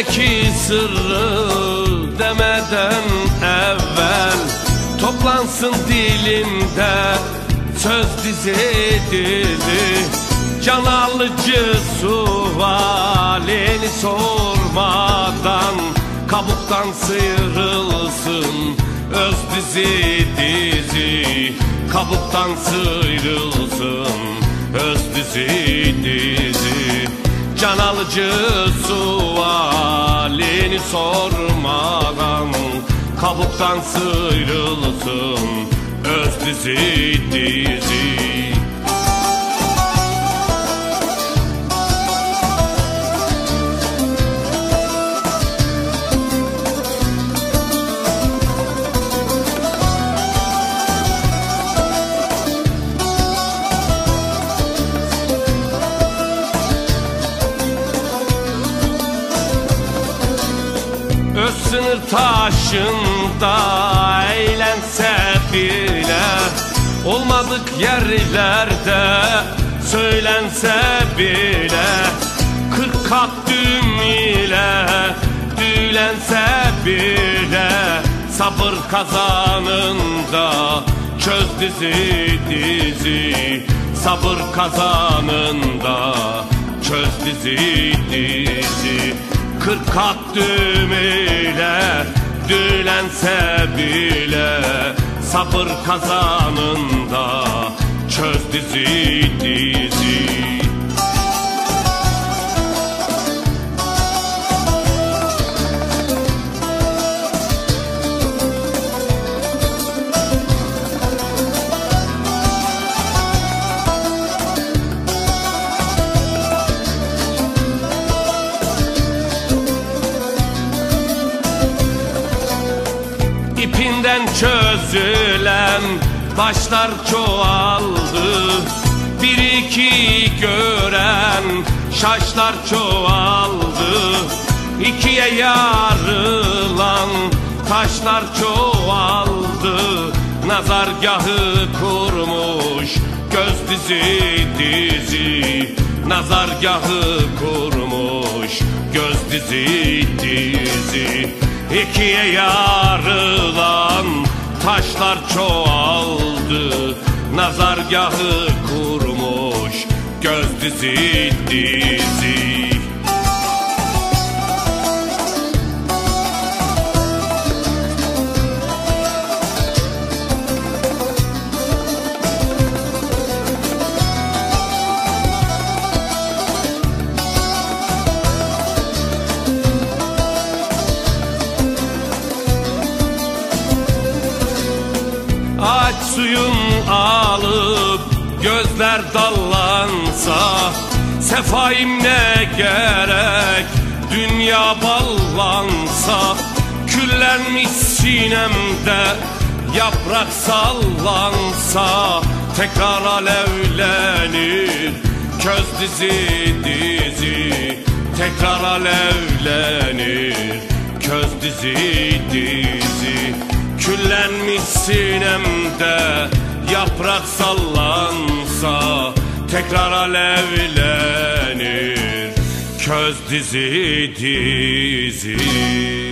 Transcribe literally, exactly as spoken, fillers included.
İçimdeki sırrı demeden evvel toplansın dilimde söz dizi dizi. Can alıcı sualini sormadan kabuktan sıyrılsın öz dizi dizi. Kabuktan sıyrılsın öz dizi dizi. Can alıcı sualini sormadan kabuktan sıyrılsın öz dizi dizi. Öz sınır taşında eğlense bile, olmadık yerlerde söylense bile, kırk kat düğüm ile düğlense bile, sabır kazanında çöz dizi dizi. Sabır kazanında çöz dizi dizi. Kırk kat düğüm ile düğlense bile, sabır kazanında çöz dizi dizi. İpinden çözülen başlar çoğaldı, bir iki gören şaşlar çoğaldı. İkiye yarılan taşlar çoğaldı, nazargahı kurmuş göz dizi dizi. Nazargahı kurmuş göz dizi dizi. İkiye yarılan taşlar çoğaldı, nazargahı kurmuş göz dizi dizi. Aç suyun alıp gözler dallansa, sefaim ne gerek dünya ballansa. Küllenmiş sinemde yaprak sallansa, tekrar alevlenir köz dizi dizi. Tekrar alevlenir köz dizi dizi. Küllenmiş sinemde yaprak sallansa, tekrar alevlenir köz dizi dizi.